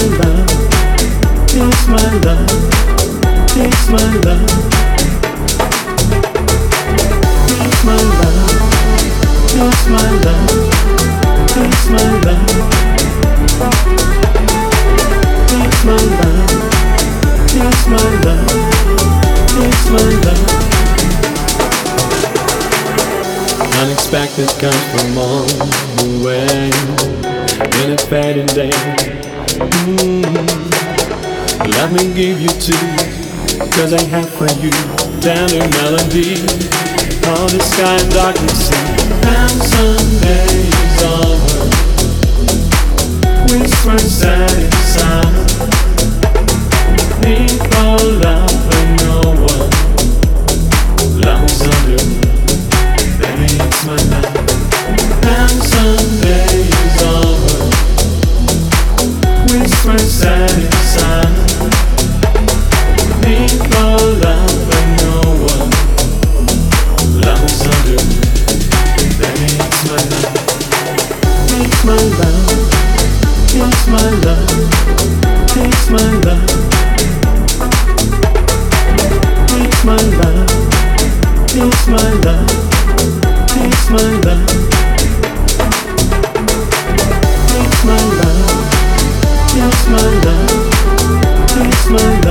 love, it's my love, it's my love, it's my love, it's my love, it's my love, it's my love, it's my love, it's my love. Unexpected comes from all the way in a fading day. Let me give you two, 'cause I have for you tender melody. All the sky and darkness and Sunday's over. Whisper sad sound. Need for love but no one loves under. Baby, it's my love. And Sunday's over. Whisper sad sound. Need for love but no one loves under. Baby, it's my love. It's my love. It's my love. It's my love. It's my love. It's my love. It's my love. It's my love. It's my love. It's my love.